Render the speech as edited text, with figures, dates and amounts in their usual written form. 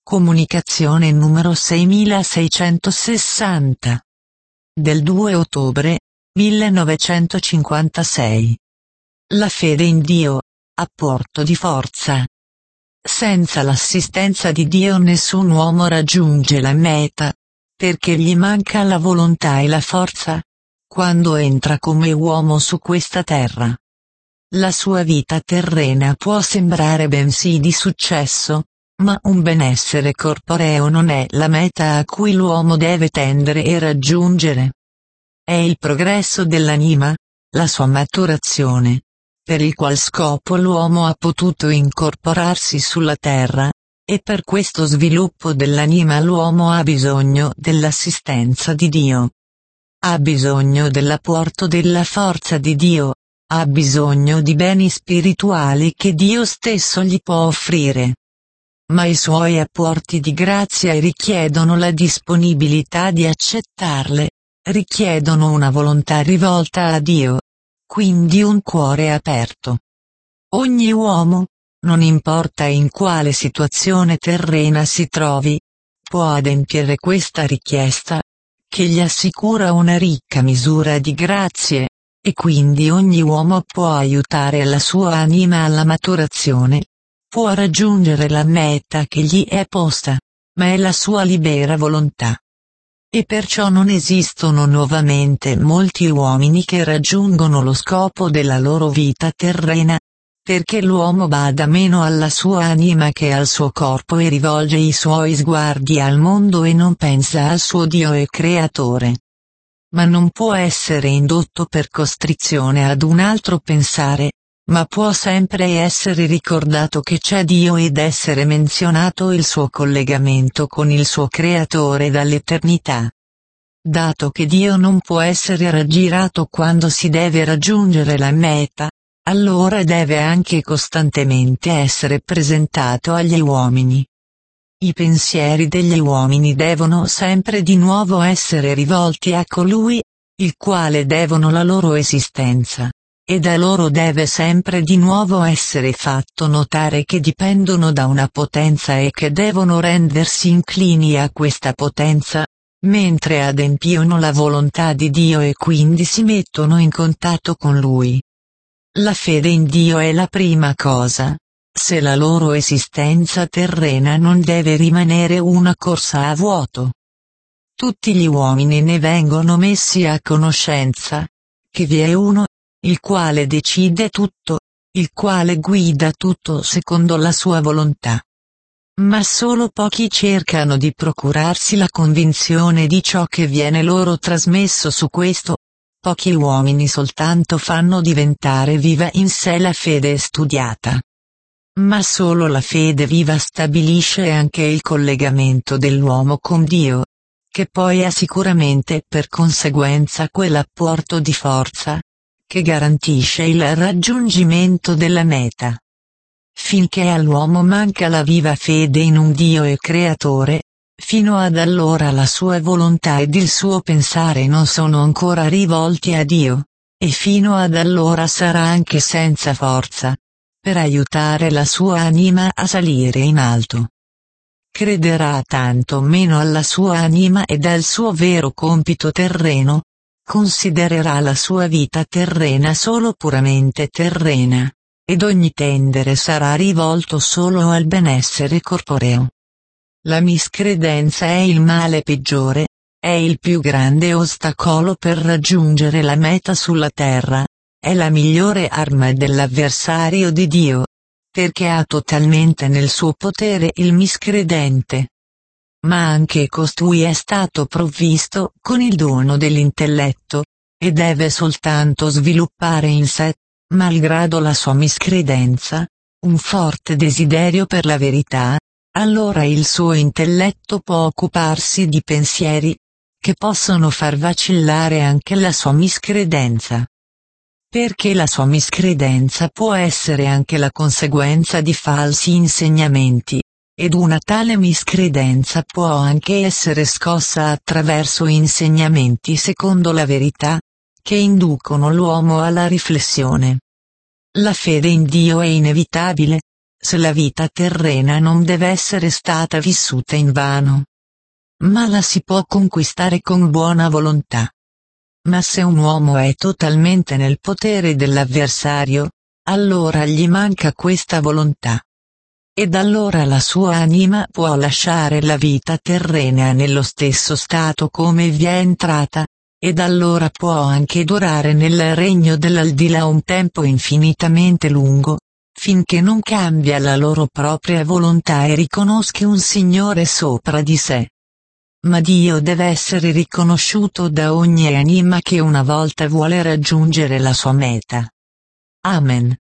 Comunicazione numero 6660. Del 2 ottobre 1956. La fede in Dio, apporto di forza. Senza l'assistenza di Dio nessun uomo raggiunge la meta, perché gli manca la volontà e la forza, quando entra come uomo su questa terra. La sua vita terrena può sembrare bensì di successo, ma un benessere corporeo non è la meta a cui l'uomo deve tendere e raggiungere. È il progresso dell'anima, la sua maturazione, per il qual scopo l'uomo ha potuto incorporarsi sulla terra, e per questo sviluppo dell'anima l'uomo ha bisogno dell'assistenza di Dio. Ha bisogno dell'apporto della forza di Dio, ha bisogno di beni spirituali che Dio stesso gli può offrire. Ma i suoi apporti di grazia richiedono la disponibilità di accettarle, richiedono una volontà rivolta a Dio, quindi un cuore aperto. Ogni uomo, non importa in quale situazione terrena si trovi, può adempiere questa richiesta, che gli assicura una ricca misura di grazie, e quindi ogni uomo può aiutare la sua anima alla maturazione. Può raggiungere la meta che gli è posta, ma è la sua libera volontà. E perciò non esistono nuovamente molti uomini che raggiungono lo scopo della loro vita terrena, perché l'uomo bada meno alla sua anima che al suo corpo e rivolge i suoi sguardi al mondo e non pensa al suo Dio e Creatore. Ma non può essere indotto per costrizione ad un altro pensare, ma può sempre essere ricordato che c'è Dio ed essere menzionato il suo collegamento con il suo Creatore dall'eternità. Dato che Dio non può essere raggirato quando si deve raggiungere la meta, allora deve anche costantemente essere presentato agli uomini. I pensieri degli uomini devono sempre di nuovo essere rivolti a colui, il quale devono la loro esistenza. E da loro deve sempre di nuovo essere fatto notare che dipendono da una potenza e che devono rendersi inclini a questa potenza, mentre adempiono la volontà di Dio e quindi si mettono in contatto con Lui. La fede in Dio è la prima cosa, se la loro esistenza terrena non deve rimanere una corsa a vuoto. Tutti gli uomini ne vengono messi a conoscenza, che vi è uno, il quale decide tutto, il quale guida tutto secondo la sua volontà. Ma solo pochi cercano di procurarsi la convinzione di ciò che viene loro trasmesso su questo. Pochi uomini soltanto fanno diventare viva in sé la fede studiata. Ma solo la fede viva stabilisce anche il collegamento dell'uomo con Dio, che poi ha sicuramente per conseguenza quell'apporto di forza, che garantisce il raggiungimento della meta. Finché all'uomo manca la viva fede in un Dio e Creatore, fino ad allora la sua volontà ed il suo pensare non sono ancora rivolti a Dio, e fino ad allora sarà anche senza forza, per aiutare la sua anima a salire in alto. Crederà tanto meno alla sua anima ed al suo vero compito terreno, considererà la sua vita terrena solo puramente terrena, ed ogni tendere sarà rivolto solo al benessere corporeo. La miscredenza è il male peggiore, è il più grande ostacolo per raggiungere la meta sulla terra, è la migliore arma dell'avversario di Dio, perché ha totalmente nel suo potere il miscredente. Ma anche costui è stato provvisto con il dono dell'intelletto, e deve soltanto sviluppare in sé, malgrado la sua miscredenza, un forte desiderio per la verità, allora il suo intelletto può occuparsi di pensieri, che possono far vacillare anche la sua miscredenza. Perché la sua miscredenza può essere anche la conseguenza di falsi insegnamenti. Ed una tale miscredenza può anche essere scossa attraverso insegnamenti secondo la verità, che inducono l'uomo alla riflessione. La fede in Dio è inevitabile, se la vita terrena non deve essere stata vissuta invano. Ma la si può conquistare con buona volontà. Ma se un uomo è totalmente nel potere dell'avversario, allora gli manca questa volontà. Ed allora la sua anima può lasciare la vita terrena nello stesso stato come vi è entrata, ed allora può anche durare nel regno dell'aldilà un tempo infinitamente lungo, finché non cambia la loro propria volontà e riconosca un Signore sopra di sé. Ma Dio deve essere riconosciuto da ogni anima che una volta vuole raggiungere la sua meta. Amen.